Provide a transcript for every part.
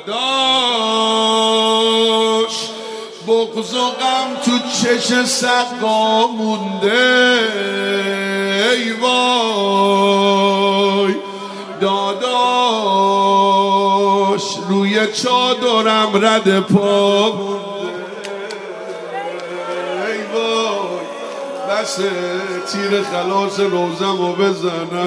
داداش بغض و غم تو چش سقا مونده ای وای داداش روی چادرم رد پا مونده ای وای بس تیر خلاص روزمو بزنم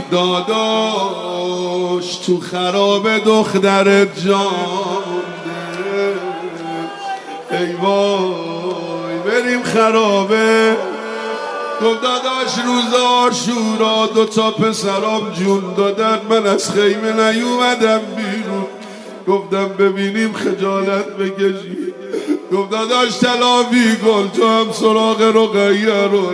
داداش تو خراب دخترت جا مونده ای وای بریم خرابه. گفت داداش روز عاشورا 2 تا پسرام جون دادن من از خیمه نیومدم بیرون. گفتم ببینیم خجالت بکشی. گفت داداش تلافی کن تو هم سراغ رقیه رو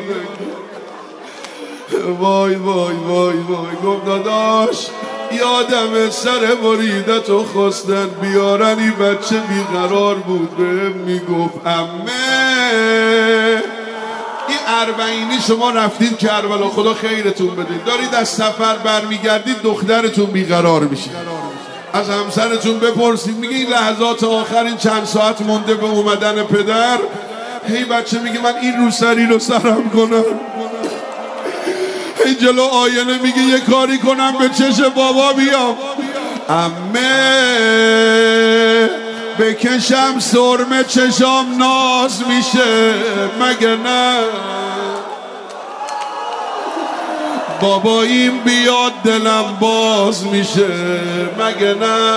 وای وای وای وای. گفت داداش یادم سر بریدتو خواستن بیارن این بچه بیقرار بود بهم میگفت امه این اربعینی شما رفتید کربلا خدا خیرتون بدید دارید از سفر برمیگردید دخترتون بیقرار میشه از همسرتون بپرسید میگه این لحظات آخر این چند ساعت مونده به اومدن پدر هی بچه میگه من این روسری رو سرم کنم هی جلو آینه میگه یه کاری کنم به چش بابا بیام امه بکشم سرمه چشام ناز میشه مگه نه باباییم بیاد دلم باز میشه مگه نه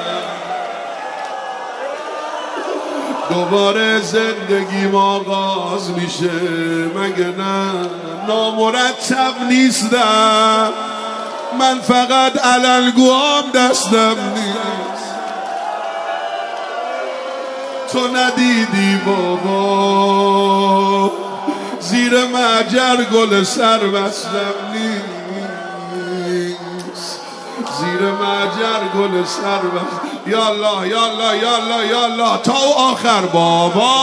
دوباره زندگیم آغاز میشه مگه نه نامرتب نیستم من فقط علنگوام دستم نیست تو ندیدی بابا زیر معجر گل سر بستم نیست زیر معجر گل سر بستم یالله یالله یالله یالله تا آخر بابا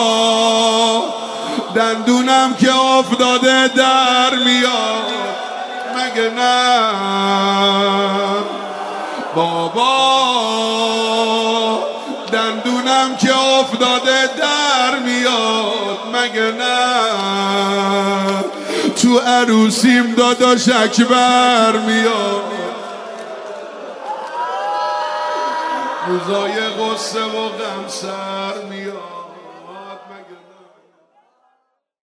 دندونم که افتاده در میاد مگه نه بابا دندونم که افتاده در میاد مگه نه تو عروسیم داداش اکبر میاد روزای غصه و غم سر میاد